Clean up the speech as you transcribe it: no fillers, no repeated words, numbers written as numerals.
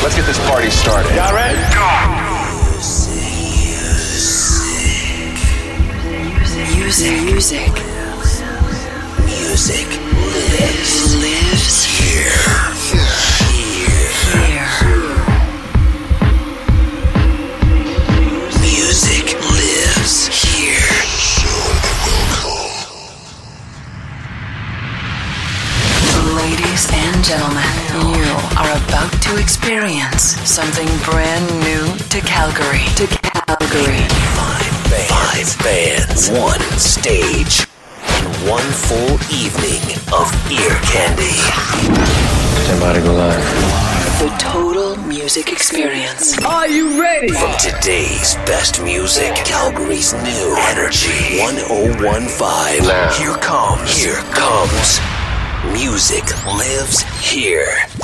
Let's get this party started. Y'all ready? Music lives here. Music lives here. Ladies and gentlemen, you are about to experience something brand new to Calgary. Five bands, one stage, and one full evening of ear candy. Stand by to go live. The total music experience. Are you ready? From today's best music, Calgary's new energy. 1015. Now. Here comes. Music lives here.